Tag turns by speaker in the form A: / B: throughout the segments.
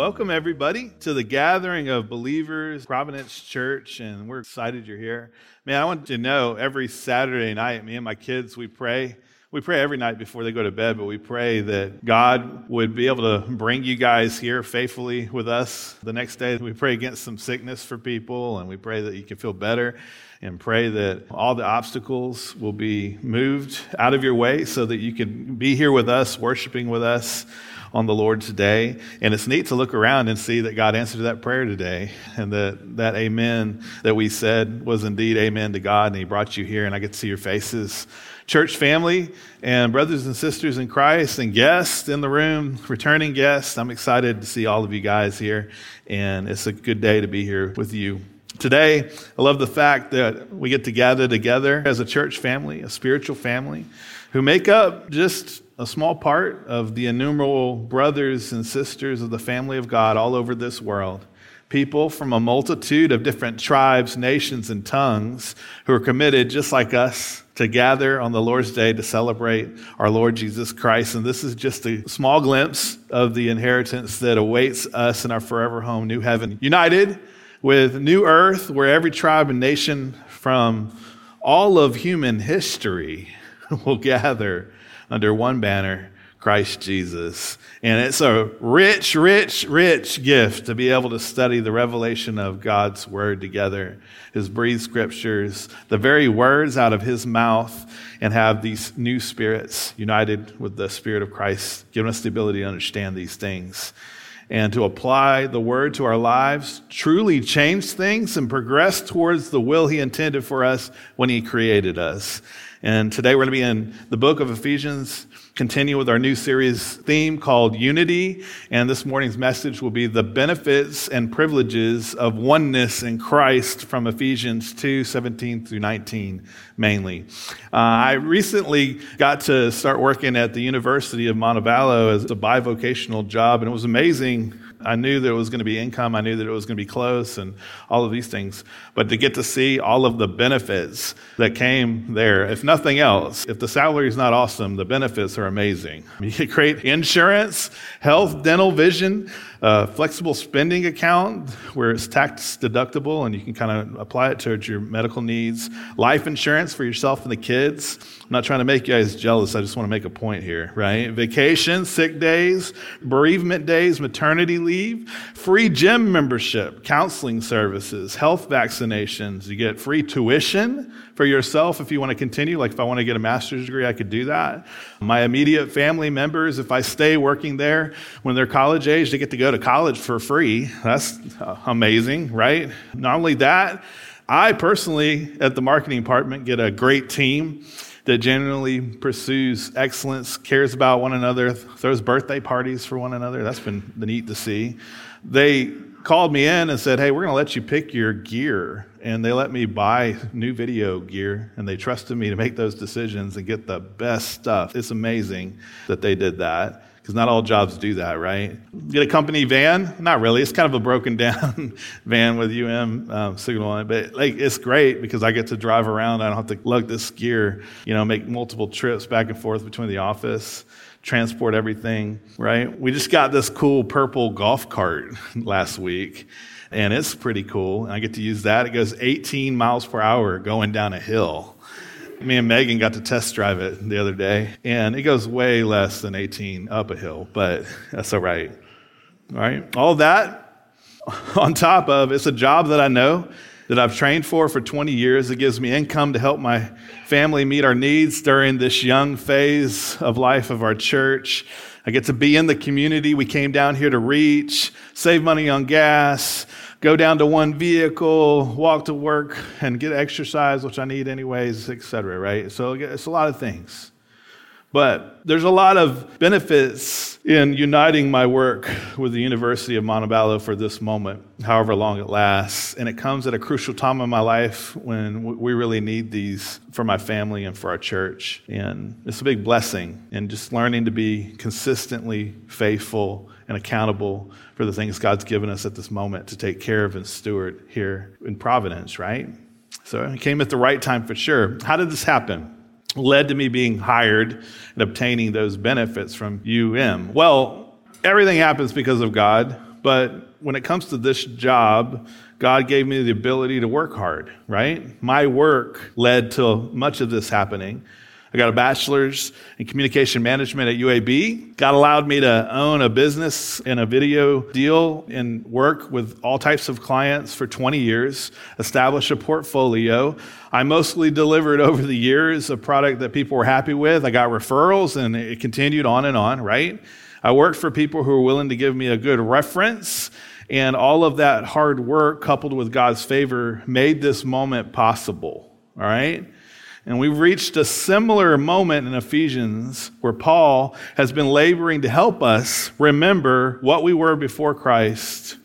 A: Welcome, everybody, to the gathering of believers, Providence Church, and we're excited you're here. Man, I want you to know every Saturday night, me and my kids, we pray. We pray every night before they go to bed, but we pray that God would be able to bring you guys here faithfully with us the next day. We pray against some sickness for people, and we pray that you can feel better, and pray that all the obstacles will be moved out of your way so that you can be here with us, worshiping with us on the Lord today. And it's neat to look around and see that God answered that prayer today, and that amen that we said was indeed amen to God, and He brought you here, and I get to see your faces. Church family and brothers and sisters in Christ and guests in the room, returning guests, I'm excited to see all of you guys here, and it's a good day to be here with you. Today, I love the fact that we get to gather together as a church family, a spiritual family, who make up just a small part of the innumerable brothers and sisters of the family of God all over this world. People from a multitude of different tribes, nations, and tongues who are committed, just like us, to gather on the Lord's Day to celebrate our Lord Jesus Christ. And this is just a small glimpse of the inheritance that awaits us in our forever home, new heaven, united with new earth, where every tribe and nation from all of human history will gather under one banner, Christ Jesus. And it's a rich, rich, rich gift to be able to study the revelation of God's Word together, His breathed scriptures, the very words out of His mouth, and have these new spirits united with the Spirit of Christ, giving us the ability to understand these things and to apply the Word to our lives, truly change things, and progress towards the will He intended for us when He created us. And today we're going to be in the book of Ephesians, continue with our new series theme called Unity. And this morning's message will be the benefits and privileges of oneness in Christ from Ephesians 2:17 through 19 mainly. I recently got to start working at the University of Montevallo as a bivocational job, and it was amazing. I knew that it was going to be income. I knew that it was going to be close and all of these things. But to get to see all of the benefits that came there, if nothing else, if the salary is not awesome, the benefits are amazing. You get great insurance, health, dental, vision, flexible spending account where it's tax deductible and you can kind of apply it towards your medical needs, life insurance for yourself and the kids. I'm not trying to make you guys jealous. I just want to make a point here, right? Vacation, sick days, bereavement days, maternity leave, free gym membership, counseling services, health vaccinations. You get free tuition for yourself if you want to continue. Like if I want to get a master's degree, I could do that. My immediate family members, if I stay working there when they're college age, they get to go to college for free. That's amazing, right? Not only that, I personally, at the marketing department, get a great team that genuinely pursues excellence, cares about one another, throws birthday parties for one another. That's been neat to see. They called me in and said, hey, we're going to let you pick your gear. And they let me buy new video gear, and they trusted me to make those decisions and get the best stuff. It's amazing that they did that, because not all jobs do that, right? Get a company van? Not really. It's kind of a broken down van with signal on it, but it's great because I get to drive around. I don't have to lug this gear, make multiple trips back and forth between the office, transport everything, right? We just got this cool purple golf cart last week, and it's pretty cool. And I get to use that. It goes 18 miles per hour going down a hill. Me and Megan got to test drive it the other day, and it goes way less than 18 up a hill, but that's all right. All right. All that on top of, it's a job that I know that I've trained for 20 years. It gives me income to help my family meet our needs during this young phase of life of our church. I get to be in the community we came down here to reach, save money on gas, go down to one vehicle, walk to work, and get exercise, which I need anyways, etc., right? So it's a lot of things. But there's a lot of benefits in uniting my work with the University of Montevallo for this moment, however long it lasts. And it comes at a crucial time in my life when we really need these for my family and for our church. And it's a big blessing. And just learning to be consistently faithful and accountable for the things God's given us at this moment to take care of and steward here in Providence, right? So it came at the right time for sure. How did this happen? Led to me being hired and obtaining those benefits from UM. Well, everything happens because of God, but when it comes to this job, God gave me the ability to work hard, right? My work led to much of this happening. I got a bachelor's in communication management at UAB. God allowed me to own a business and a video deal and work with all types of clients for 20 years, establish a portfolio. I mostly delivered over the years a product that people were happy with. I got referrals and it continued on and on, right? I worked for people who were willing to give me a good reference, and all of that hard work coupled with God's favor made this moment possible, all right? And we've reached a similar moment in Ephesians where Paul has been laboring to help us remember what we were before Christ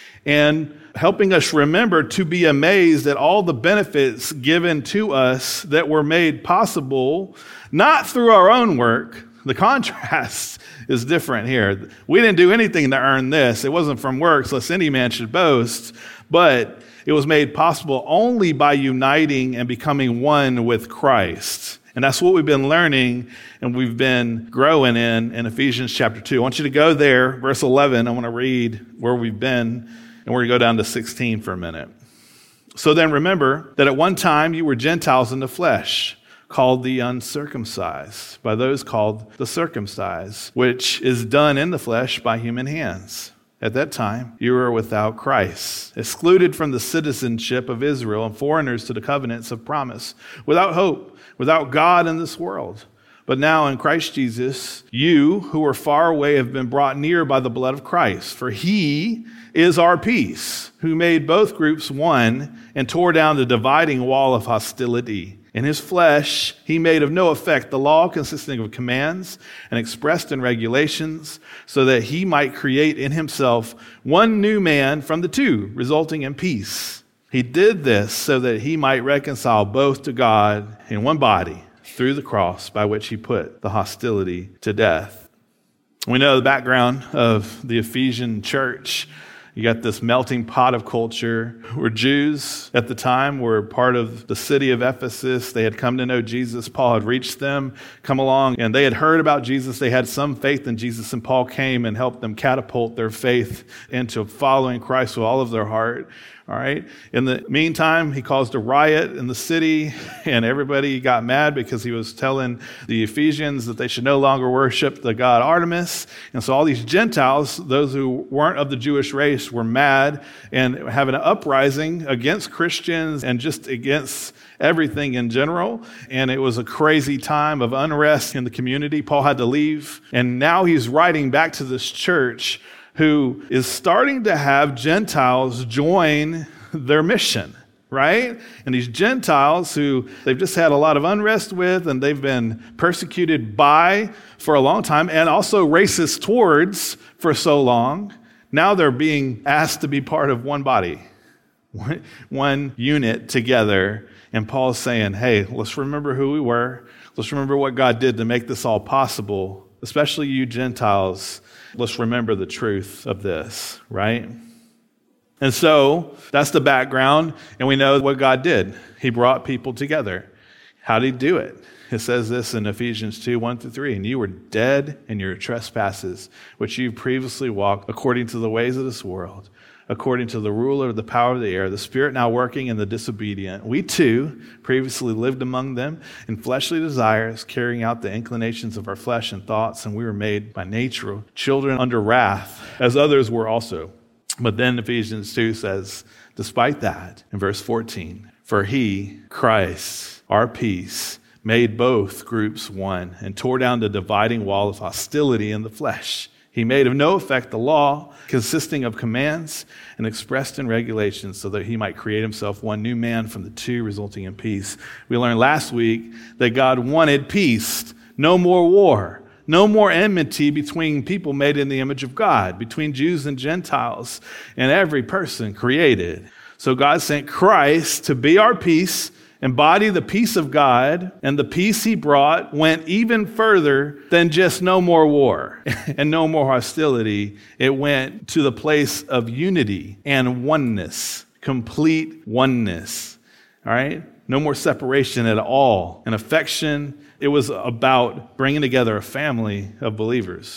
A: and helping us remember to be amazed at all the benefits given to us that were made possible, not through our own work. The contrast is different here. We didn't do anything to earn this. It wasn't from works, lest any man should boast, but it was made possible only by uniting and becoming one with Christ. And that's what we've been learning and we've been growing in Ephesians chapter 2. I want you to go there, verse 11. I want to read where we've been, and we're going to go down to 16 for a minute. So then remember that at one time you were Gentiles in the flesh, called the uncircumcised, by those called the circumcised, which is done in the flesh by human hands. At that time, you were without Christ, excluded from the citizenship of Israel and foreigners to the covenants of promise, without hope, without God in this world. But now in Christ Jesus, you who were far away have been brought near by the blood of Christ. For he is our peace, who made both groups one and tore down the dividing wall of hostility. In his flesh, he made of no effect the law consisting of commands and expressed in regulations, so that he might create in himself one new man from the two, resulting in peace. He did this so that he might reconcile both to God in one body through the cross, by which he put the hostility to death. We know the background of the Ephesian church. You got this melting pot of culture where Jews at the time were part of the city of Ephesus. They had come to know Jesus. Paul had reached them, come along, and they had heard about Jesus. They had some faith in Jesus, and Paul came and helped them catapult their faith into following Christ with all of their heart. All right. In the meantime, he caused a riot in the city, and everybody got mad because he was telling the Ephesians that they should no longer worship the god Artemis. And so all these Gentiles, those who weren't of the Jewish race, were mad and having an uprising against Christians and just against everything in general. And it was a crazy time of unrest in the community. Paul had to leave. And now he's writing back to this church who is starting to have Gentiles join their mission, right? And these Gentiles who they've just had a lot of unrest with and they've been persecuted by for a long time and also racist towards for so long, now they're being asked to be part of one body, one unit together. And Paul's saying, hey, let's remember who we were. Let's remember what God did to make this all possible, especially you Gentiles. Let's remember the truth of this, right? And so that's the background, and we know what God did. He brought people together. How did he do it? It says this in Ephesians 2, 1-3, and you were dead in your trespasses, which you previously walked according to the ways of this world, according to the ruler of the power of the air, the spirit now working in the disobedient. We too previously lived among them in fleshly desires, carrying out the inclinations of our flesh and thoughts, and we were made by nature children under wrath, as others were also. But then Ephesians 2 says, despite that, in verse 14, for he, Christ, our peace, made both groups one and tore down the dividing wall of hostility in the flesh. He made of no effect the law, consisting of commands and expressed in regulations, so that he might create himself one new man from the two, resulting in peace. We learned last week that God wanted peace, no more war, no more enmity between people made in the image of God, between Jews and Gentiles, and every person created. So God sent Christ to be our peace, embody the peace of God, and the peace he brought went even further than just no more war and no more hostility. It went to the place of unity and oneness, complete oneness, all right? No more separation at all. And affection, it was about bringing together a family of believers.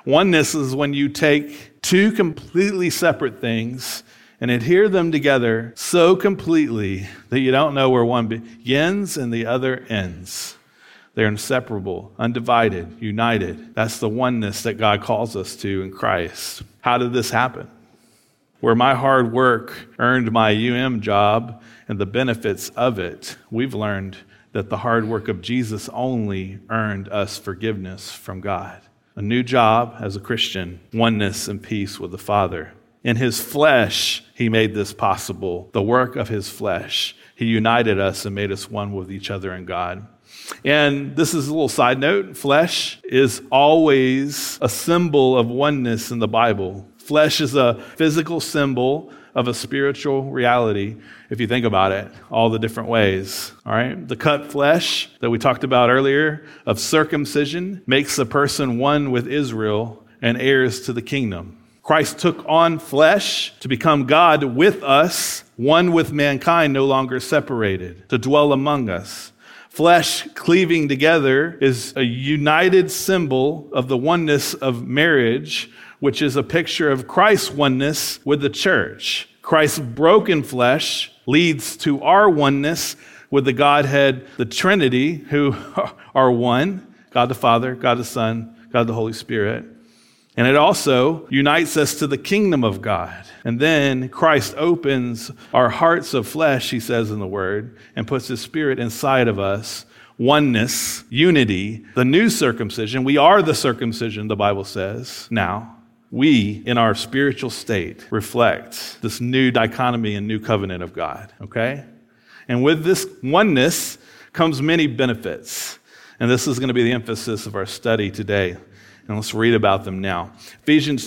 A: Oneness is when you take two completely separate things and adhere them together so completely that you don't know where one begins and the other ends. They're inseparable, undivided, united. That's the oneness that God calls us to in Christ. How did this happen? Where my hard work earned my job and the benefits of it, we've learned that the hard work of Jesus only earned us forgiveness from God. A new job as a Christian, oneness and peace with the Father. In his flesh, he made this possible. The work of his flesh. He united us and made us one with each other and God. And this is a little side note. Flesh is always a symbol of oneness in the Bible. Flesh is a physical symbol of a spiritual reality, if you think about it, all the different ways. All right? The cut flesh that we talked about earlier of circumcision makes a person one with Israel and heirs to the kingdom. Christ took on flesh to become God with us, one with mankind, no longer separated, to dwell among us. Flesh cleaving together is a united symbol of the oneness of marriage, which is a picture of Christ's oneness with the church. Christ's broken flesh leads to our oneness with the Godhead, the Trinity, who are one, God the Father, God the Son, God the Holy Spirit. And it also unites us to the kingdom of God. And then Christ opens our hearts of flesh, he says in the Word, and puts his Spirit inside of us. Oneness, unity, the new circumcision. We are the circumcision, the Bible says, now. We, in our spiritual state, reflect this new dichotomy and new covenant of God, okay? And with this oneness comes many benefits. And this is going to be the emphasis of our study today. And let's read about them now. Ephesians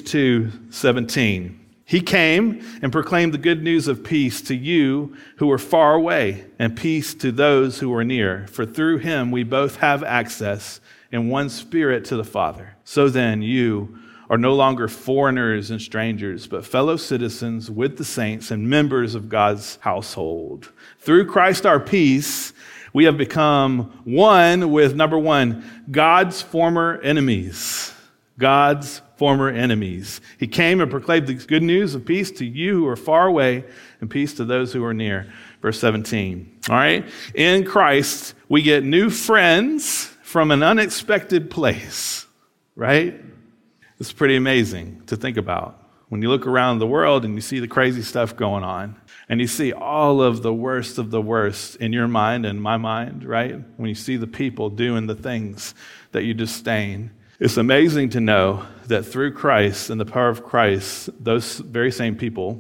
A: 2:17. He came and proclaimed the good news of peace to you who were far away, and peace to those who were near. For through him we both have access in one Spirit to the Father. So then you are no longer foreigners and strangers, but fellow citizens with the saints and members of God's household. Through Christ our peace, we have become one with, number one, God's former enemies. God's former enemies. He came and proclaimed the good news of peace to you who are far away and peace to those who are near. Verse 17. All right? In Christ, we get new friends from an unexpected place. Right? It's pretty amazing to think about. When you look around the world and you see the crazy stuff going on, and you see all of the worst in your mind and my mind, right? When you see the people doing the things that you disdain, it's amazing to know that through Christ and the power of Christ, those very same people,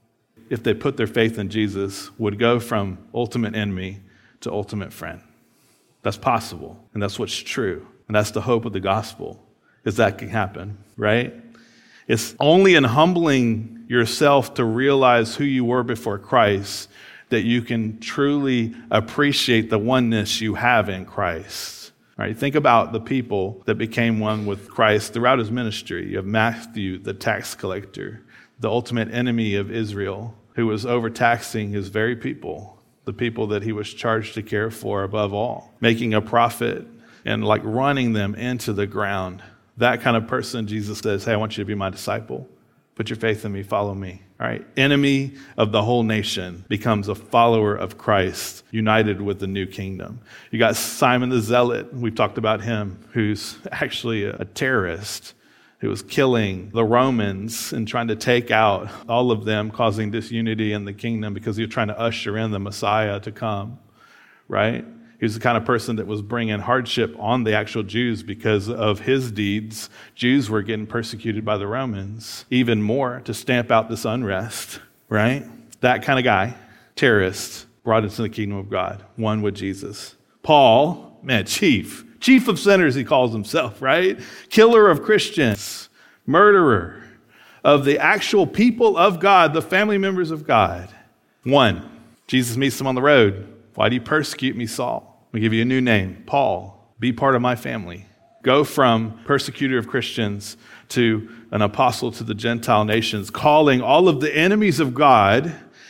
A: if they put their faith in Jesus, would go from ultimate enemy to ultimate friend. That's possible, and that's what's true, and that's the hope of the gospel. Is that can happen, right? It's only in humbling yourself to realize who you were before Christ that you can truly appreciate the oneness you have in Christ. Right? Think about the people that became one with Christ throughout his ministry. You have Matthew, the tax collector, the ultimate enemy of Israel, who was overtaxing his very people, the people that he was charged to care for above all, making a profit and like running them into the ground. That kind of person, Jesus says, hey, I want you to be my disciple. Put your faith in me, follow me. All right. Enemy of the whole nation becomes a follower of Christ, united with the new kingdom. You got Simon the Zealot. We've talked about him, who's actually a terrorist, who was killing the Romans and trying to take out all of them, causing disunity in the kingdom because he was trying to usher in the Messiah to come. Right? He was the kind of person that was bringing hardship on the actual Jews because of his deeds. Jews were getting persecuted by the Romans even more to stamp out this unrest, right? That kind of guy, terrorist, brought into the kingdom of God, one with Jesus. Paul, man, chief of sinners, he calls himself, right? Killer of Christians, murderer of the actual people of God, the family members of God. One, Jesus meets him on the road. Why do you persecute me, Saul? Let me give you a new name, Paul. Be part of my family. Go from persecutor of Christians to an apostle to the Gentile nations, calling all of the enemies of God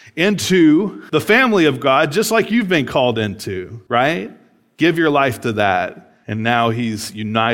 A: into the family of God, just like you've been called into, right? Give your life to that. And now he's united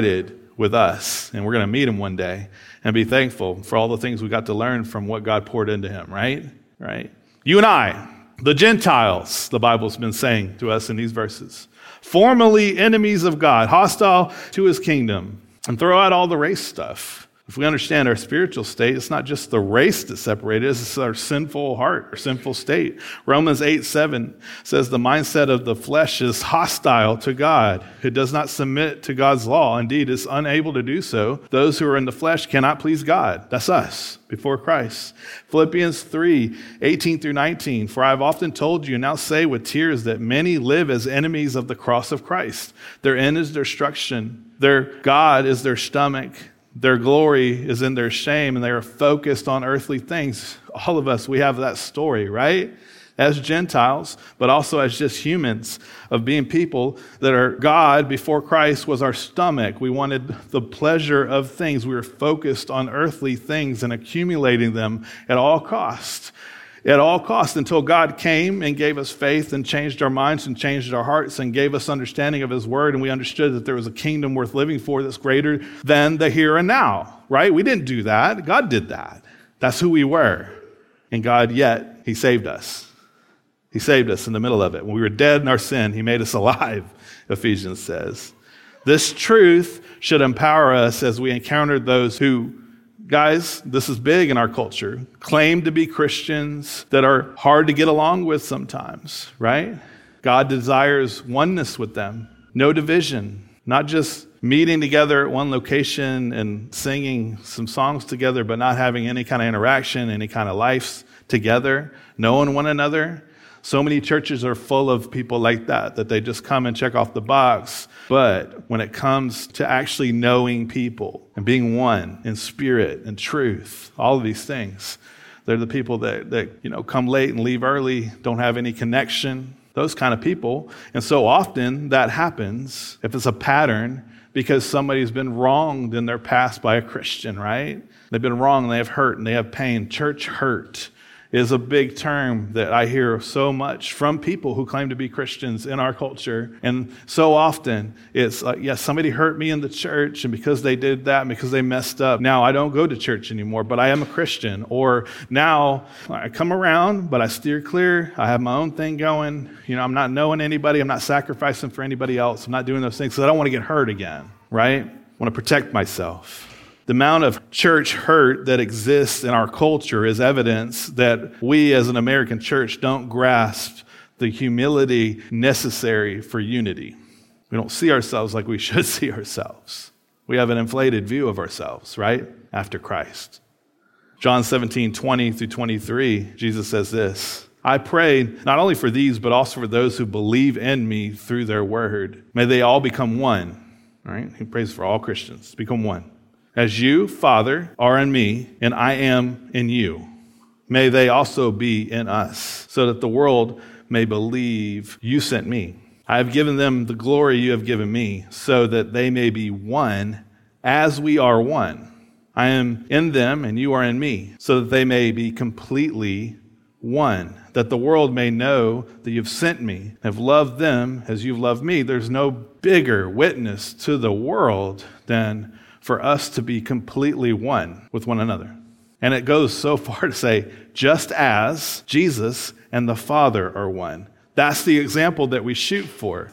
A: with us, and we're going to meet him one day and be thankful for all the things we got to learn from what God poured into him, right? Right? You and I, the Gentiles, the Bible's been saying to us in these verses, formerly enemies of God, hostile to his kingdom, and throw out all the race stuff. If we understand our spiritual state, it's not just the race that separated us, it's our sinful heart, our sinful state. Romans 8:7 says the mindset of the flesh is hostile to God. It does not submit to God's law. Indeed, is unable to do so. Those who are in the flesh cannot please God. That's us before Christ. Philippians 3:18 through 19. For I have often told you, and now say with tears, that many live as enemies of the cross of Christ. Their end is destruction. Their God is their stomach. Their glory is in their shame, and they are focused on earthly things. All of us, we have that story, right? As Gentiles, but also as just humans, of being people that are God before Christ was our stomach. We wanted the pleasure of things. We were focused on earthly things and accumulating them at all costs. At all costs, until God came and gave us faith and changed our minds and changed our hearts and gave us understanding of his word, and we understood that there was a kingdom worth living for that's greater than the here and now, right? We didn't do that. God did that. That's who we were. And God, yet, he saved us. He saved us in the middle of it. When we were dead in our sin, he made us alive, Ephesians says. This truth should empower us as we encounter those who, guys, this is big in our culture, claim to be Christians that are hard to get along with sometimes, right? God desires oneness with them, no division, not just meeting together at one location and singing some songs together, but not having any kind of interaction, any kind of life together, knowing one another. So many churches are full of people like that they just come and check off the box. But when it comes to actually knowing people and being one in spirit and truth, all of these things, they're the people that come late and leave early, don't have any connection, those kind of people. And so often that happens if it's a pattern because somebody's been wronged in their past by a Christian, right? They've been wronged, they have hurt, and they have pain. Church hurt is a big term that I hear so much from people who claim to be Christians in our culture. And so often it's like, yeah, somebody hurt me in the church, and because they did that and because they messed up, now I don't go to church anymore, but I am a Christian. Or now I come around, but I steer clear. I have my own thing going. I'm not knowing anybody. I'm not sacrificing for anybody else. I'm not doing those things because I don't want to get hurt again, right? I want to protect myself. The amount of church hurt that exists in our culture is evidence that we as an American church don't grasp the humility necessary for unity. We don't see ourselves like we should see ourselves. We have an inflated view of ourselves, right? After Christ. John 17:20 through 23, Jesus says this, I pray not only for these, but also for those who believe in me through their word. May they all become one. All right? He prays for all Christians to become one. As you, Father, are in me, and I am in you, may they also be in us, so that the world may believe you sent me. I have given them the glory you have given me, so that they may be one as we are one. I am in them, and you are in me, so that they may be completely one, that the world may know that you've sent me, have loved them as you've loved me. There's no bigger witness to the world than for us to be completely one with one another. And it goes so far to say, just as Jesus and the Father are one. That's the example that we shoot for.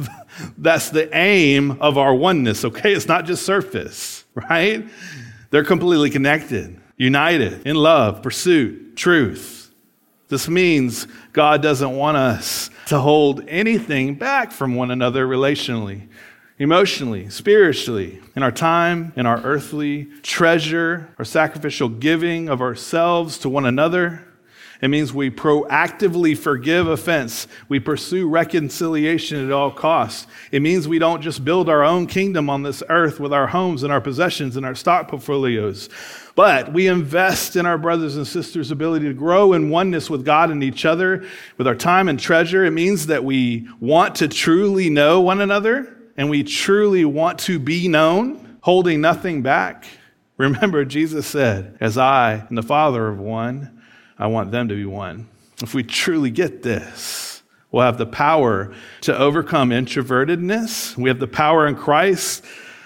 A: That's the aim of our oneness, okay? It's not just surface, right? They're completely connected, united in love, pursuit, truth. This means God doesn't want us to hold anything back from one another relationally, emotionally, spiritually, in our time, in our earthly treasure, our sacrificial giving of ourselves to one another. It means we proactively forgive offense. We pursue reconciliation at all costs. It means we don't just build our own kingdom on this earth with our homes and our possessions and our stock portfolios, but we invest in our brothers and sisters' ability to grow in oneness with God and each other with our time and treasure. It means that we want to truly know one another, and we truly want to be known, holding nothing back. Remember, Jesus said, as I and the Father are one, I want them to be one. If we truly get this, we'll have the power to overcome introvertedness. We have the power in Christ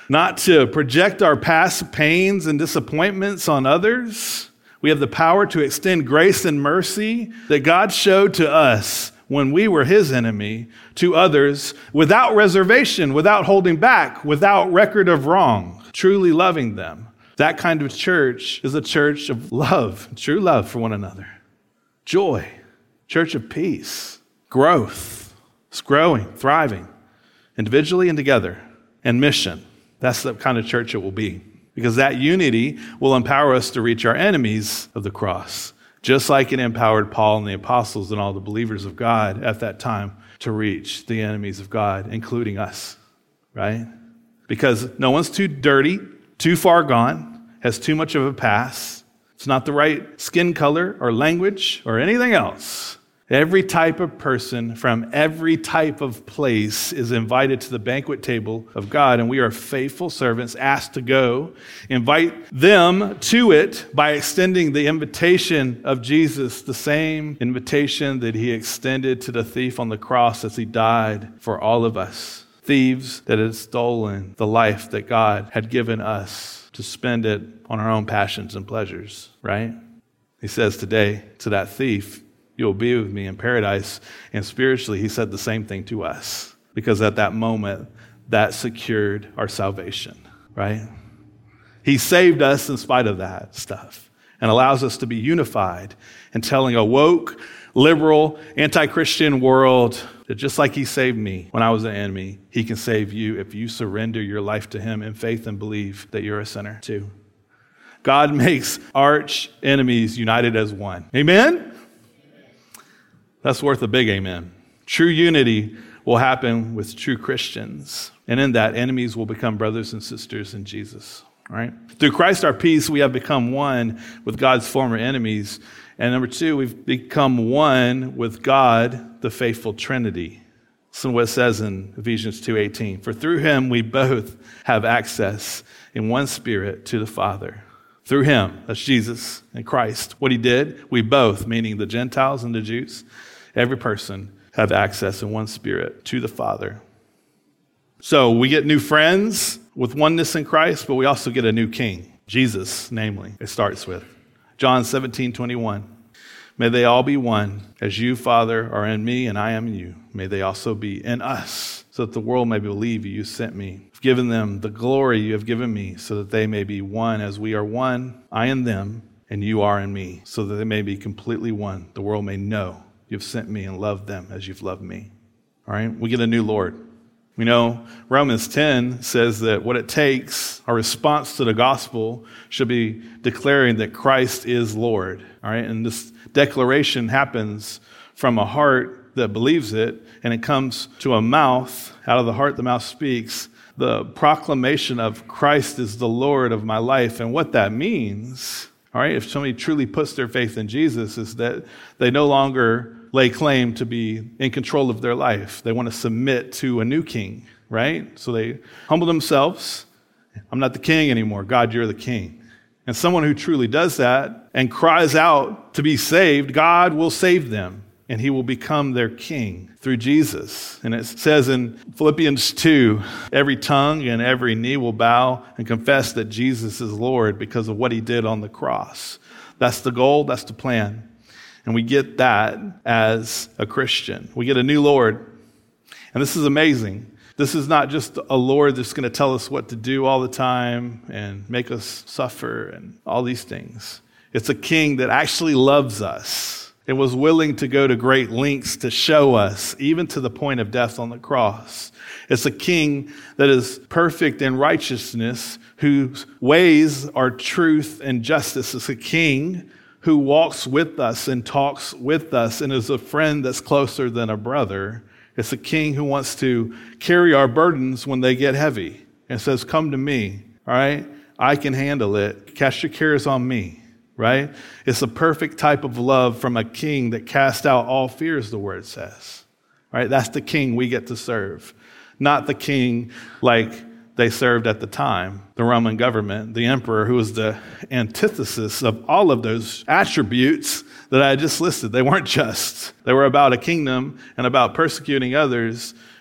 A: not to project our past pains and disappointments on others. We have the power to extend grace and mercy that God showed to us when we were his enemy to others without reservation, without holding back, without record of wrong, truly loving them. That kind of church is a church of love, true love for one another. Joy, church of peace, growth. It's growing, thriving, individually and together, and mission. That's the kind of church it will be, because that unity will empower us to reach our enemies of the cross, just like it empowered Paul and the apostles and all the believers of God at that time to reach the enemies of God, including us, right? Because no one's too dirty, too far gone, has too much of a past. It's not the right skin color or language or anything else. Every type of person from every type of place is invited to the banquet table of God, and we are faithful servants asked to go, invite them to it by extending the invitation of Jesus, the same invitation that he extended to the thief on the cross as he died for all of us. Thieves that had stolen the life that God had given us to spend it on our own passions and pleasures, right? He says today to that thief, you'll be with me in paradise. And spiritually, he said the same thing to us, because at that moment, that secured our salvation, right? He saved us in spite of that stuff and allows us to be unified in telling a woke, liberal, anti-Christian world that just like he saved me when I was an enemy, he can save you if you surrender your life to him in faith and believe that you're a sinner too. God makes arch enemies united as one. Amen? That's worth a big amen. True unity will happen with true Christians. And in that, enemies will become brothers and sisters in Jesus. All right? Through Christ our peace, we have become one with God's former enemies. And number two, we've become one with God, the faithful Trinity. Listen to what it says in Ephesians 2:18. For through him we both have access in one spirit to the Father. Through him, that's Jesus and Christ. What he did, we both, meaning the Gentiles and the Jews, every person have access in one spirit to the Father. So we get new friends with oneness in Christ, but we also get a new king, Jesus, namely, it starts with. John 17:21. May they all be one, as you, Father, are in me and I am in you. May they also be in us, so that the world may believe you sent me. I've given them the glory you have given me, so that they may be one as we are one, I in them, and you are in me, so that they may be completely one. The world may know you've sent me and loved them as you've loved me. All right? We get a new Lord. We know Romans 10 says that what it takes, our response to the gospel, should be declaring that Christ is Lord. All right? And this declaration happens from a heart that believes it, and it comes to a mouth. Out of the heart, the mouth speaks. The proclamation of Christ is the Lord of my life. And what that means, all right, if somebody truly puts their faith in Jesus, is that they no longer lay claim to be in control of their life. They want to submit to a new king, right? So they humble themselves. I'm not the king anymore. God, you're the king. And someone who truly does that and cries out to be saved, God will save them, and he will become their king through Jesus. And it says in Philippians 2, every tongue and every knee will bow and confess that Jesus is Lord because of what he did on the cross. That's the goal. That's the plan. And we get that as a Christian. We get a new Lord. And this is amazing. This is not just a Lord that's going to tell us what to do all the time and make us suffer and all these things. It's a king that actually loves us and was willing to go to great lengths to show us, even to the point of death on the cross. It's a king that is perfect in righteousness, whose ways are truth and justice. It's a king who walks with us and talks with us and is a friend that's closer than a brother. It's a king who wants to carry our burdens when they get heavy and says, come to me, all right? I can handle it. Cast your cares on me, right? It's a perfect type of love from a king that casts out all fears, the word says, right? That's the king we get to serve, not the king like they served at the time, the Roman government, the emperor, who was the antithesis of all of those attributes that I just listed. They weren't just. They were about a kingdom and about persecuting others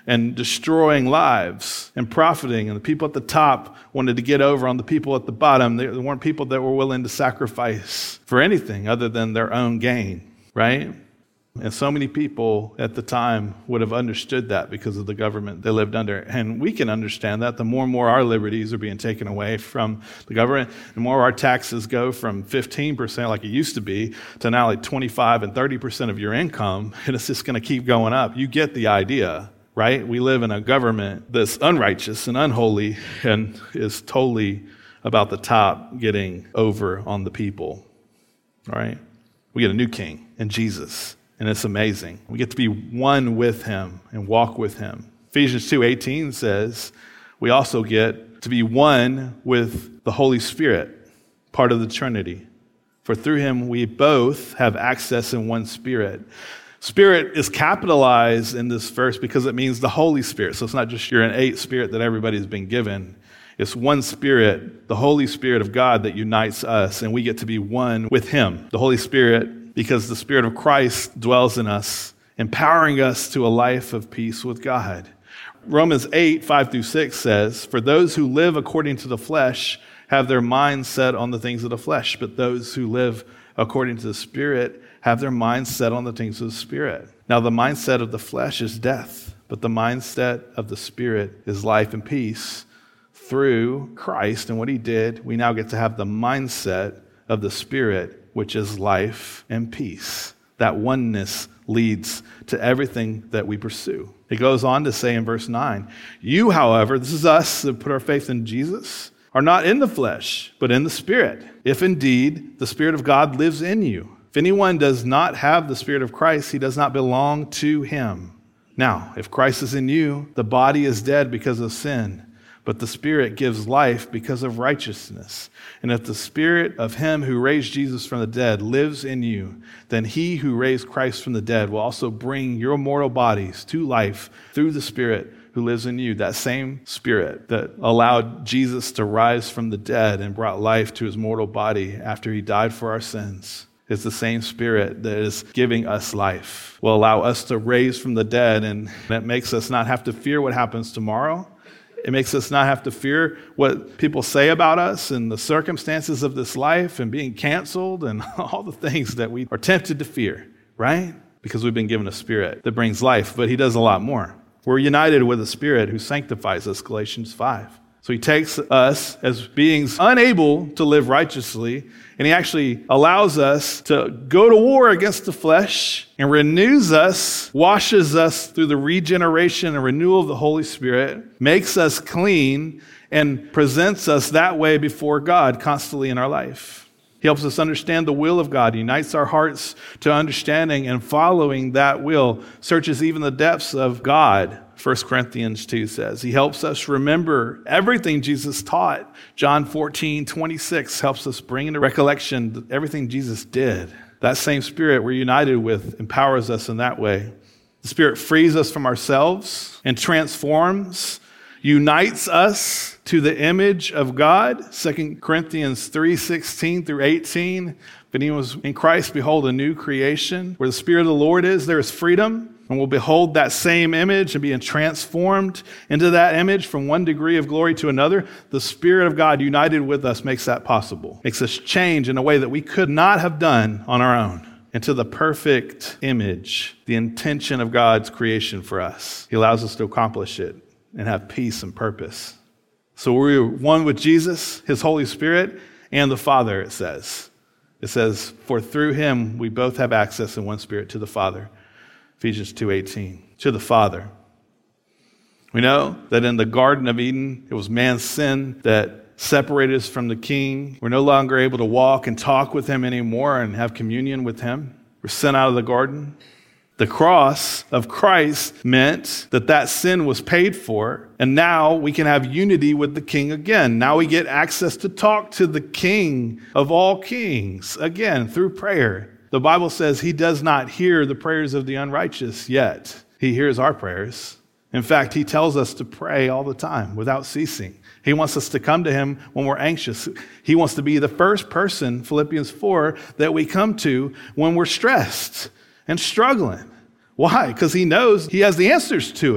A: and destroying lives and profiting. And the people at the top wanted to get over on the people at the bottom. There weren't people that were willing to sacrifice for anything other than their own gain, right? And so many people at the time would have understood that because of the government they lived under. And we can understand that. The more and more our liberties are being taken away from the government, the more our taxes go from 15% like it used to be to now like 25 and 30% of your income, and it's just going to keep going up. You get the idea, right? We live in a government that's unrighteous and unholy and is totally about the top getting over on the people, all right? We get a new king in Jesus. And it's amazing. We get to be one with him and walk with him. Ephesians 2:18 says we also get to be one with the Holy Spirit, part of the Trinity. For through him we both have access in one Spirit. Spirit is capitalized in this verse because it means the Holy Spirit. So it's not just your innate spirit that everybody's been given. It's one Spirit, the Holy Spirit of God, that unites us, and we get to be one with him. The Holy Spirit, because the Spirit of Christ dwells in us, empowering us to a life of peace with God. Romans 8:5-6 says, "For those who live according to the flesh have their minds set on the things of the flesh, but those who live according to the Spirit have their minds set on the things of the Spirit. Now the mindset of the flesh is death, but the mindset of the Spirit is life and peace. Through Christ and what he did, we now get to have the mindset of the Spirit, which is life and peace." That oneness leads to everything that we pursue. It goes on to say in verse 9, "You, however," this is us that put our faith in Jesus, "are not in the flesh, but in the Spirit, if indeed the Spirit of God lives in you. If anyone does not have the Spirit of Christ, he does not belong to him. Now, if Christ is in you, the body is dead because of sin, but the Spirit gives life because of righteousness. And if the Spirit of him who raised Jesus from the dead lives in you, then he who raised Christ from the dead will also bring your mortal bodies to life through the Spirit who lives in you." That same Spirit that allowed Jesus to rise from the dead and brought life to his mortal body after he died for our sins is the same Spirit that is giving us life, will allow us to raise from the dead, and that makes us not have to fear what happens tomorrow. It makes us not have to fear what people say about us and the circumstances of this life and being canceled and all the things that we are tempted to fear, right? Because we've been given a Spirit that brings life, but he does a lot more. We're united with a Spirit who sanctifies us, Galatians 5. So he takes us as beings unable to live righteously, and he actually allows us to go to war against the flesh and renews us, washes us through the regeneration and renewal of the Holy Spirit, makes us clean, and presents us that way before God constantly in our life. He helps us understand the will of God, unites our hearts to understanding and following that will, searches even the depths of God, 1 Corinthians 2 says. He helps us remember everything Jesus taught. John 14:26 helps us bring into recollection everything Jesus did. That same Spirit we're united with empowers us in that way. The Spirit frees us from ourselves and transforms, unites us to the image of God. 2 Corinthians 3:16-18. If anyone was in Christ, behold, a new creation. Where the Spirit of the Lord is, there is freedom. And we'll behold that same image and being transformed into that image from one degree of glory to another. The Spirit of God united with us makes that possible. Makes us change in a way that we could not have done on our own into the perfect image, the intention of God's creation for us. He allows us to accomplish it and have peace and purpose. So we're one with Jesus, his Holy Spirit, and the Father, it says. It says, "For through him we both have access in one Spirit to the Father." Ephesians 2:18, to the Father. We know that in the Garden of Eden, it was man's sin that separated us from the King. We're no longer able to walk and talk with him anymore and have communion with him. We're sent out of the garden. The cross of Christ meant that that sin was paid for, and now we can have unity with the King again. Now we get access to talk to the King of all kings again through prayer. The Bible says he does not hear the prayers of the unrighteous yet. He hears our prayers. In fact, he tells us to pray all the time without ceasing. He wants us to come to him when we're anxious. He wants to be the first person, Philippians 4, that we come to when we're stressed and struggling. Why? Because he knows he has the answers to it.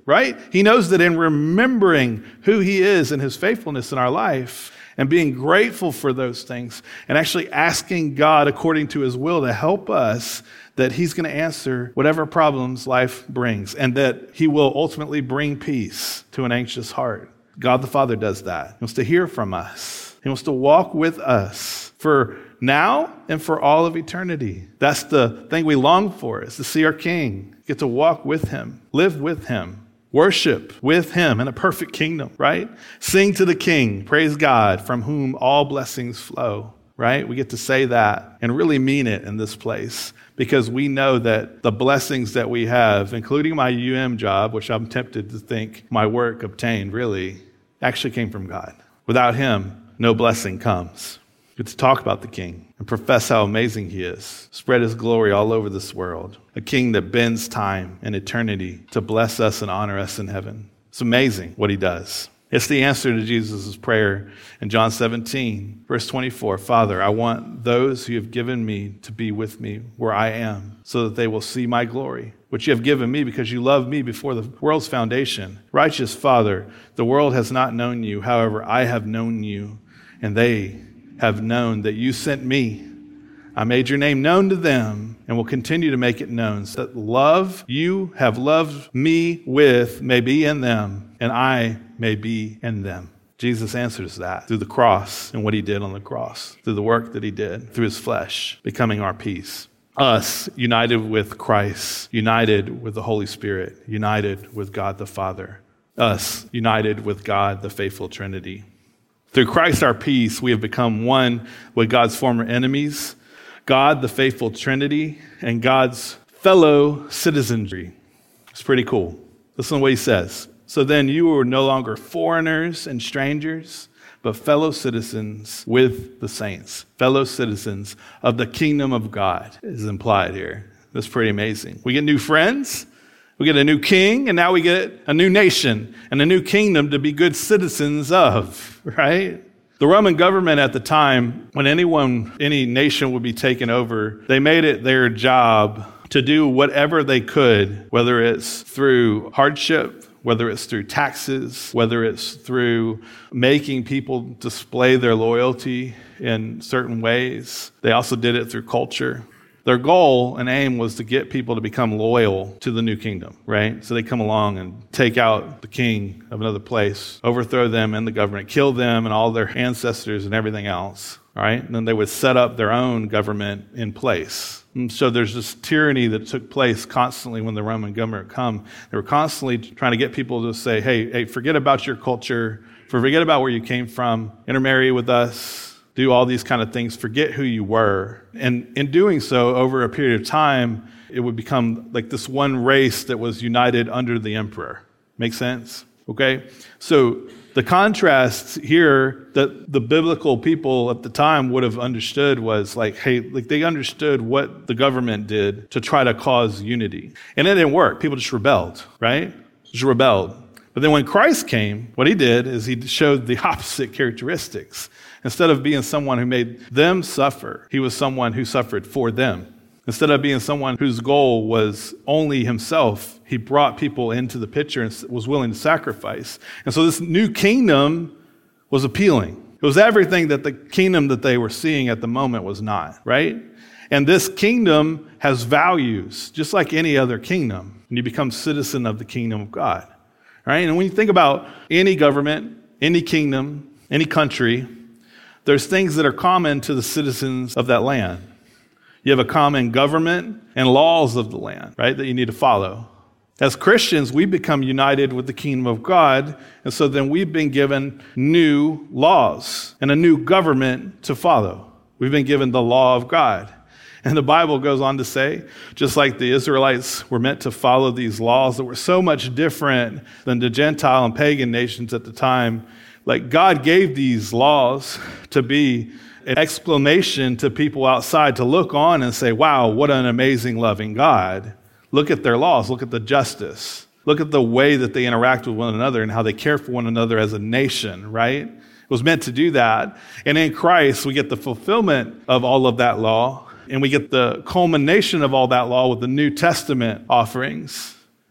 A: right? He knows that in remembering who he is and his faithfulness in our life and being grateful for those things and actually asking God according to his will to help us, that he's going to answer whatever problems life brings and that he will ultimately bring peace to an anxious heart. God the Father does that. He wants to hear from us. He wants to walk with us for now and for all of eternity. That's the thing we long for, is to see our King, get to walk with him, live with him, worship with him in a perfect kingdom, right? Sing to the King, praise God, from whom all blessings flow, right? We get to say that and really mean it in this place, because we know that the blessings that we have, including my job, which I'm tempted to think my work obtained really, actually came from God. Without him, no blessing comes. Get to talk about the King and profess how amazing he is. Spread his glory all over this world. A King that bends time and eternity to bless us and honor us in heaven. It's amazing what he does. It's the answer to Jesus' prayer in John 17, verse 24. Father, I want those who have given me to be with me where I am, so that they will see my glory, which you have given me because you loved me before the world's foundation. Righteous Father, the world has not known you. However, I have known you, and they have known that you sent me. I made your name known to them and will continue to make it known, so that love you have loved me with may be in them, and I may be in them. Jesus answers that through the cross and what he did on the cross, through the work that he did, through his flesh, becoming our peace. Us, united with Christ, united with the Holy Spirit, united with God the Father. Us, united with God, the faithful Trinity. Through Christ our peace, we have become one with God's former enemies, God, the faithful Trinity, and God's fellow citizenry. It's pretty cool. Listen to what he says. So then you are no longer foreigners and strangers, but fellow citizens with the saints. Fellow citizens of the kingdom of God is implied here. That's pretty amazing. We get new friends, we get a new king, and now we get a new nation and a new kingdom to be good citizens of, right? The Roman government at the time, when any nation would be taken over, they made it their job to do whatever they could, whether it's through hardship, whether it's through taxes, whether it's through making people display their loyalty in certain ways. They also did it through culture. Their goal and aim was to get people to become loyal to the new kingdom, right? So they come along and take out the king of another place, overthrow them and the government, kill them and all their ancestors and everything else, right? And then they would set up their own government in place. And so there's this tyranny that took place constantly when the Roman government come. They were constantly trying to get people to say, hey, forget about your culture, forget about where you came from, intermarry with us, do all these kind of things, forget who you were. And in doing so, over a period of time, it would become like this one race that was united under the emperor. Make sense? Okay? So the contrast here that the biblical people at the time would have understood was like, hey, like they understood what the government did to try to cause unity. And it didn't work. People just rebelled, right? Just rebelled. But then when Christ came, what he did is he showed the opposite characteristics. Instead of being someone who made them suffer, he was someone who suffered for them. Instead of being someone whose goal was only himself, he brought people into the picture and was willing to sacrifice. And so this new kingdom was appealing. It was everything that the kingdom that they were seeing at the moment was not, right? And this kingdom has values, just like any other kingdom. And you become citizen of the kingdom of God, right? And when you think about any government, any kingdom, any country, there's things that are common to the citizens of that land. You have a common government and laws of the land, right, that you need to follow. As Christians, we become united with the kingdom of God, and so then we've been given new laws and a new government to follow. We've been given the law of God. And the Bible goes on to say, just like the Israelites were meant to follow these laws that were so much different than the Gentile and pagan nations at the time, like God gave these laws to be an exclamation to people outside to look on and say, wow, what an amazing, loving God. Look at their laws. Look at the justice. Look at the way that they interact with one another and how they care for one another as a nation, right? It was meant to do that. And in Christ, we get the fulfillment of all of that law, and we get the culmination of all that law with the New Testament offerings.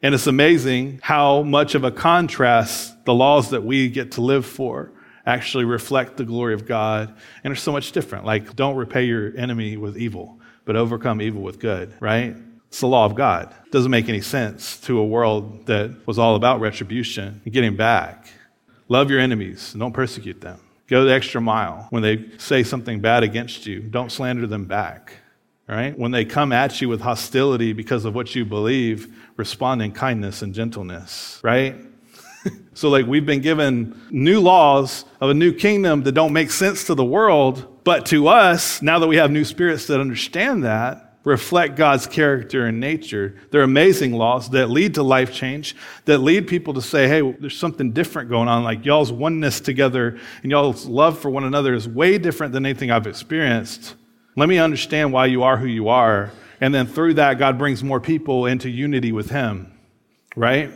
A: And it's amazing how much of a contrast the laws that we get to live for actually reflect the glory of God and are so much different. Like, don't repay your enemy with evil, but overcome evil with good, right? It's the law of God. It doesn't make any sense to a world that was all about retribution and getting back. Love your enemies and don't persecute them. Go the extra mile. When they say something bad against you, don't slander them back, right? When they come at you with hostility because of what you believe, respond in kindness and gentleness, right? So like we've been given new laws of a new kingdom that don't make sense to the world, but to us, now that we have new spirits that understand that, reflect God's character and nature. They're amazing laws that lead to life change, that lead people to say, hey, there's something different going on. Like y'all's oneness together and y'all's love for one another is way different than anything I've experienced. Let me understand why you are who you are. And then through that, God brings more people into unity with him, right?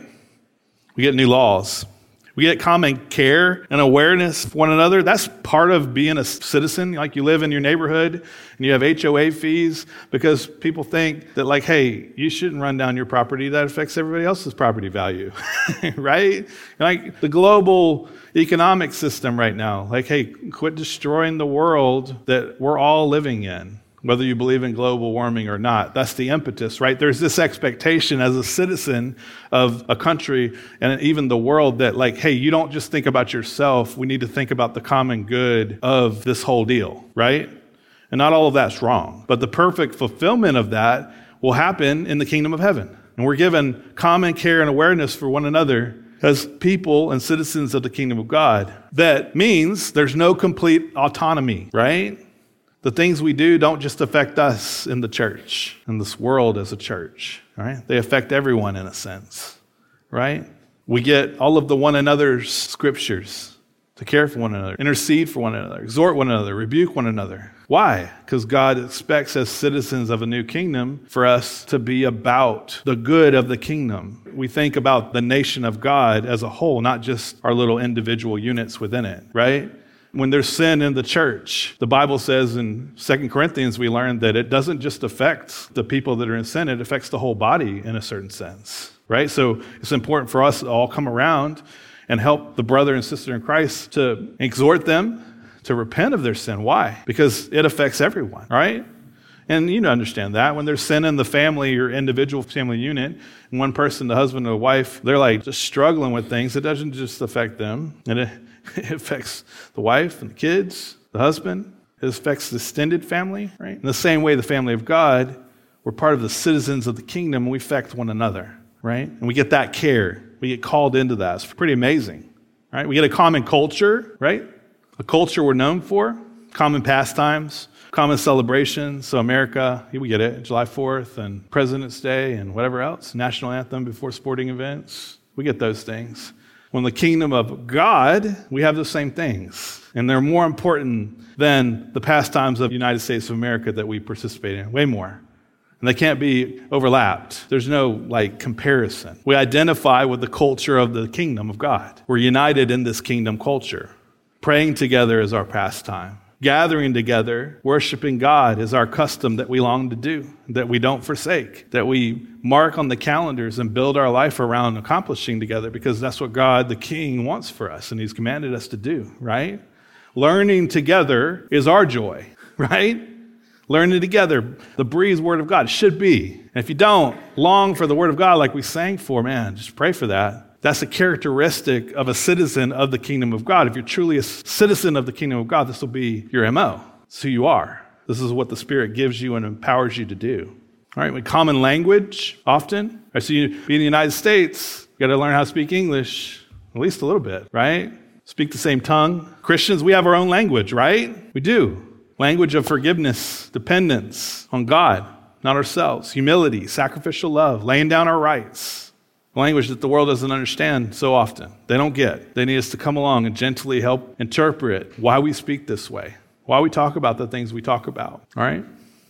A: We get new laws. We get common care and awareness for one another. That's part of being a citizen. Like you live in your neighborhood and you have HOA fees because people think that like, hey, you shouldn't run down your property. That affects everybody else's property value, right? Like the global economic system right now. Like, hey, quit destroying the world that we're all living in. Whether you believe in global warming or not. That's the impetus, right? There's this expectation as a citizen of a country and even the world that like, hey, you don't just think about yourself. We need to think about the common good of this whole deal, right? And not all of that's wrong. But the perfect fulfillment of that will happen in the kingdom of heaven. And we're given common care and awareness for one another as people and citizens of the kingdom of God. That means there's no complete autonomy, right? The things we do don't just affect us in the church, in this world as a church, right? They affect everyone in a sense, right? We get all of the one another's scriptures to care for one another, intercede for one another, exhort one another, rebuke one another. Why? Because God expects as citizens of a new kingdom for us to be about the good of the kingdom. We think about the nation of God as a whole, not just our little individual units within it, right? When there's sin in the church, the Bible says in 2 Corinthians, we learned that it doesn't just affect the people that are in sin, it affects the whole body in a certain sense, right? So it's important for us to all come around and help the brother and sister in Christ to exhort them to repent of their sin. Why? Because it affects everyone, right? And you understand that. When there's sin in the family or individual family unit, and one person, the husband or wife, they're like just struggling with things, it doesn't just affect them. And it affects the wife and the kids, the husband. It affects the extended family, right? In the same way, the family of God, we're part of the citizens of the kingdom, and we affect one another, right? And we get that care. We get called into that. It's pretty amazing, right? We get a common culture, right? A culture we're known for, common pastimes, common celebrations. So America, we get it, July 4th and President's Day and whatever else, national anthem before sporting events. We get those things. When the kingdom of God, we have the same things. And they're more important than the pastimes of the United States of America that we participate in, way more. And they can't be overlapped. There's no comparison. We identify with the culture of the kingdom of God. We're united in this kingdom culture. Praying together is our pastime. Gathering together, worshiping God is our custom that we long to do, that we don't forsake, that we mark on the calendars and build our life around accomplishing together because that's what God, the King, wants for us and he's commanded us to do, right? Learning together is our joy, right? Learning together, the breathed word of God should be. And if you don't long for the word of God like we sang for, man, just pray for that. That's a characteristic of a citizen of the kingdom of God. If you're truly a citizen of the kingdom of God, this will be your MO. It's who you are. This is what the Spirit gives you and empowers you to do. All right, with common language often. So you be in the United States, you got to learn how to speak English, at least a little bit, right? Speak the same tongue. Christians, we have our own language, right? We do. Language of forgiveness, dependence on God, not ourselves. Humility, sacrificial love, laying down our rights. Language that the world doesn't understand so often. They don't get. They need us to come along and gently help interpret why we speak this way, why we talk about the things we talk about, all right?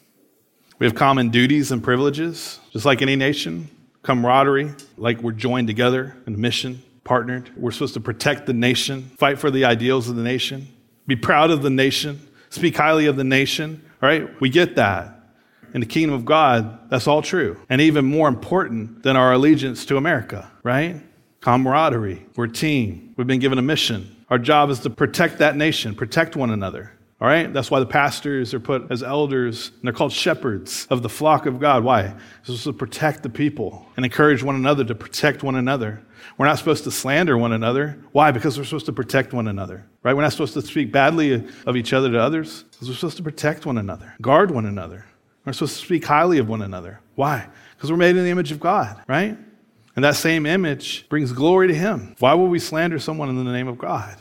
A: We have common duties and privileges, just like any nation. Camaraderie, like we're joined together in a mission, partnered. We're supposed to protect the nation, fight for the ideals of the nation, be proud of the nation, speak highly of the nation, all right? We get that. in the kingdom of God, that's all true. And even more important than our allegiance to America, right? Camaraderie. We're a team. We've been given a mission. Our job is to protect that nation, protect one another. All right? That's why the pastors are put as elders, and they're called shepherds of the flock of God. Why? It's to protect the people and encourage one another to protect one another. We're not supposed to slander one another. Why? Because we're supposed to protect one another, right? We're not supposed to speak badly of each other to others, because we're supposed to protect one another, guard one another. We're supposed to speak highly of one another. Why? Because we're made in the image of God, right? And that same image brings glory to Him. Why would we slander someone in the name of God?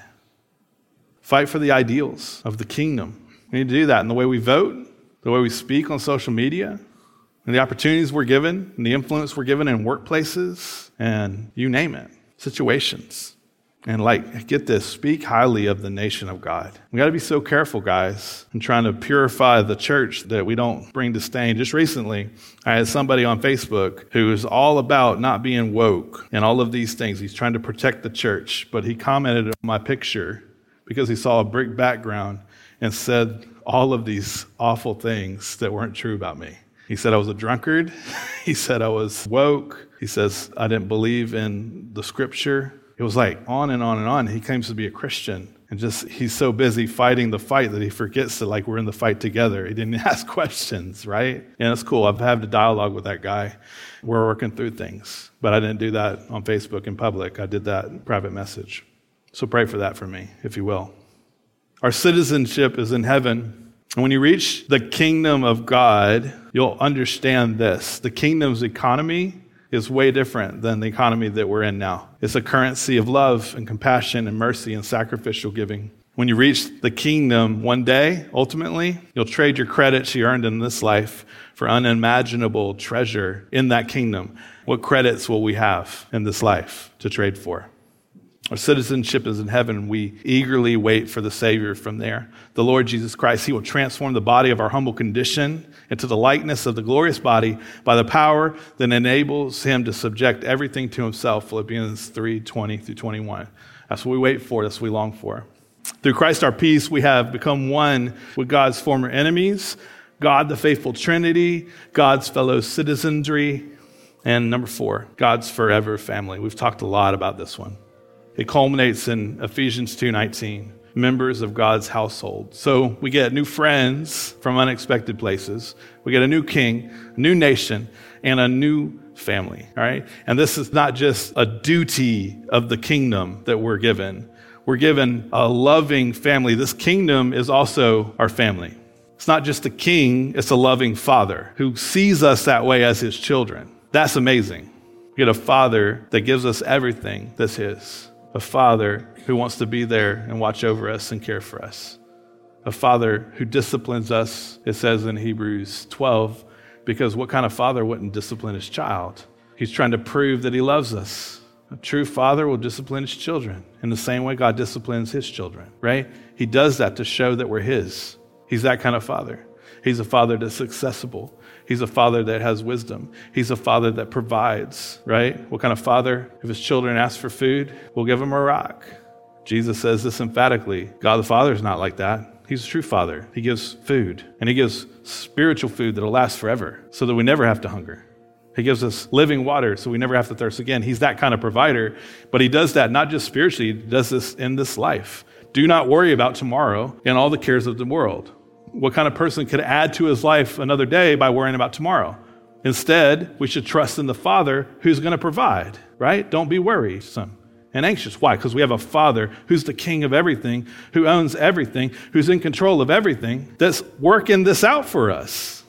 A: Fight for the ideals of the kingdom. We need to do that in the way we vote, the way we speak on social media, and the opportunities we're given, and the influence we're given in workplaces, and you name it, situations. And get this, speak highly of the nation of God. We got to be so careful, guys, in trying to purify the church that we don't bring disdain. Just recently, I had somebody on Facebook who is all about not being woke and all of these things. He's trying to protect the church, but he commented on my picture because he saw a brick background and said all of these awful things that weren't true about me. He said I was a drunkard. He said I was woke. He says I didn't believe in the scripture. It was like on and on and on. He claims to be a Christian, and he's so busy fighting the fight that he forgets that we're in the fight together. He didn't ask questions, right? And it's cool. I've had a dialogue with that guy. We're working through things, but I didn't do that on Facebook in public. I did that in private message. So pray for that for me, if you will. Our citizenship is in heaven. And when you reach the kingdom of God, you'll understand this. The kingdom's economy is way different than the economy that we're in now. It's a currency of love and compassion and mercy and sacrificial giving. When you reach the kingdom one day, ultimately, you'll trade your credits you earned in this life for unimaginable treasure in that kingdom. What credits will we have in this life to trade for? Our citizenship is in heaven. We eagerly wait for the Savior from there. The Lord Jesus Christ, He will transform the body of our humble condition into the likeness of the glorious body by the power that enables Him to subject everything to Himself. Philippians 3:20-21. That's what we wait for. That's what we long for. Through Christ our peace, we have become one with God's former enemies, God the faithful Trinity, God's fellow citizenry, and number 4, God's forever family. We've talked a lot about this one. It culminates in Ephesians 2:19, members of God's household. So we get new friends from unexpected places. We get a new king, a new nation, and a new family, all right? And this is not just a duty of the kingdom that we're given. We're given a loving family. This kingdom is also our family. It's not just a king, it's a loving father who sees us that way as his children. That's amazing. We get a father that gives us everything that's his. A father who wants to be there and watch over us and care for us. A father who disciplines us, it says in Hebrews 12, because what kind of father wouldn't discipline his child? He's trying to prove that he loves us. A true father will discipline his children in the same way God disciplines his children, right? He does that to show that we're his. He's that kind of father. He's a father that's accessible. He's a father that has wisdom. He's a father that provides, right? What kind of father? If his children ask for food, we'll give them a rock. Jesus says this emphatically. God the Father is not like that. He's a true father. He gives food, and he gives spiritual food that'll last forever so that we never have to hunger. He gives us living water so we never have to thirst again. He's that kind of provider, but he does that not just spiritually, he does this in this life. Do not worry about tomorrow and all the cares of the world. What kind of person could add to his life another day by worrying about tomorrow? Instead, we should trust in the Father who's going to provide, right? Don't be worrisome and anxious. Why? Because we have a Father who's the king of everything, who owns everything, who's in control of everything, that's working this out for us,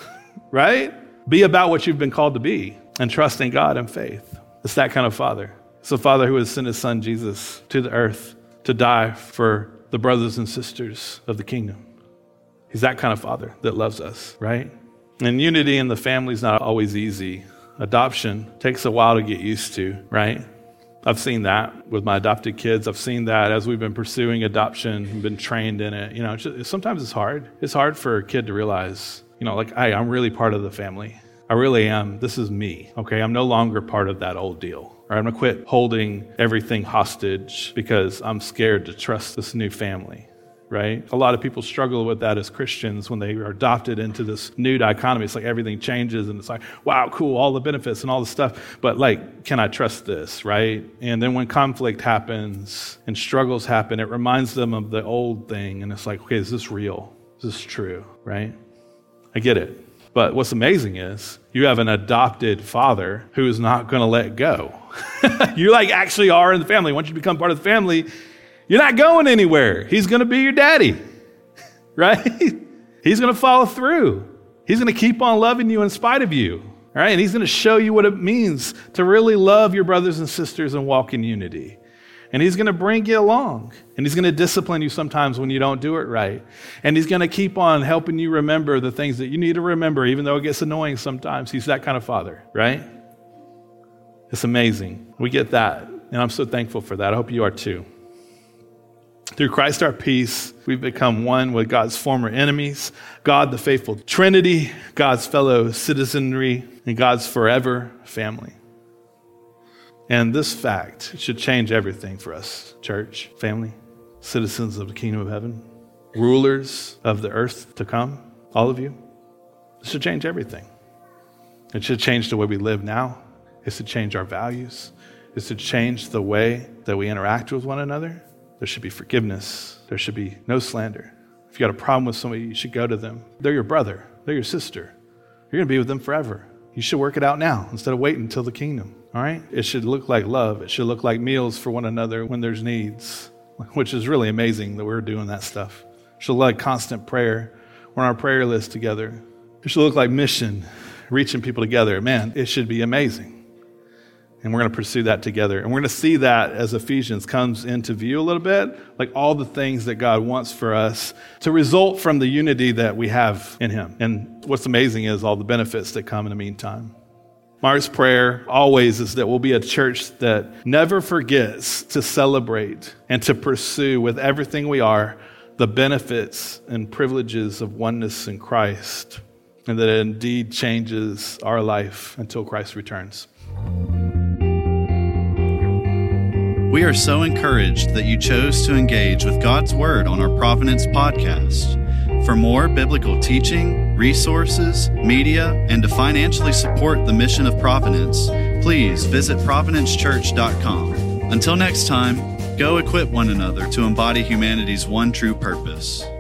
A: right? Be about what you've been called to be and trust in God and faith. It's that kind of Father. It's a Father who has sent his Son, Jesus, to the earth to die for the brothers and sisters of the kingdom. He's that kind of father that loves us, right? And unity in the family is not always easy. Adoption takes a while to get used to, right? I've seen that with my adopted kids. I've seen that as we've been pursuing adoption and been trained in it. You know, sometimes it's hard. It's hard for a kid to realize, you know, like, hey, I'm really part of the family. I really am. This is me, okay? I'm no longer part of that old deal. Or I'm going to quit holding everything hostage because I'm scared to trust this new family. right? A lot of people struggle with that as Christians when they are adopted into this new dichotomy. It's like everything changes and it's like, wow, cool, all the benefits and all the stuff. But like, can I trust this, right? And then when conflict happens and struggles happen, it reminds them of the old thing. And it's like, okay, is this real? Is this true, right? I get it. But what's amazing is you have an adopted father who is not going to let go. You like actually are in the family. Once you become part of the family, you're not going anywhere. He's going to be your daddy, right? He's going to follow through. He's going to keep on loving you in spite of you, all right? And he's going to show you what it means to really love your brothers and sisters and walk in unity. And he's going to bring you along. And he's going to discipline you sometimes when you don't do it right. And he's going to keep on helping you remember the things that you need to remember, even though it gets annoying sometimes. He's that kind of father, right? It's amazing. We get that. And I'm so thankful for that. I hope you are too. Through Christ our peace, we've become one with God's former enemies, God the faithful Trinity, God's fellow citizenry, and God's forever family. And this fact should change everything for us, church, family, citizens of the kingdom of heaven, rulers of the earth to come, all of you. It should change everything. It should change the way we live now. It should change our values. It should change the way that we interact with one another. There should be forgiveness. There should be no slander. If you got a problem with somebody, you should go to them. They're your brother. They're your sister. You're going to be with them forever. You should work it out now instead of waiting until the kingdom. All right? It should look like love. It should look like meals for one another when there's needs, which is really amazing that we're doing that stuff. It should look like constant prayer. We're on our prayer list together. It should look like mission, reaching people together. Man, it should be amazing. And we're going to pursue that together. And we're going to see that as Ephesians comes into view a little bit, like all the things that God wants for us to result from the unity that we have in him. And what's amazing is all the benefits that come in the meantime. Mark's prayer always is that we'll be a church that never forgets to celebrate and to pursue with everything we are the benefits and privileges of oneness in Christ, and that it indeed changes our life until Christ returns.
B: We are so encouraged that you chose to engage with God's Word on our Providence podcast. For more biblical teaching, resources, media, and to financially support the mission of Providence, please visit providencechurch.com. Until next time, go equip one another to embody humanity's one true purpose.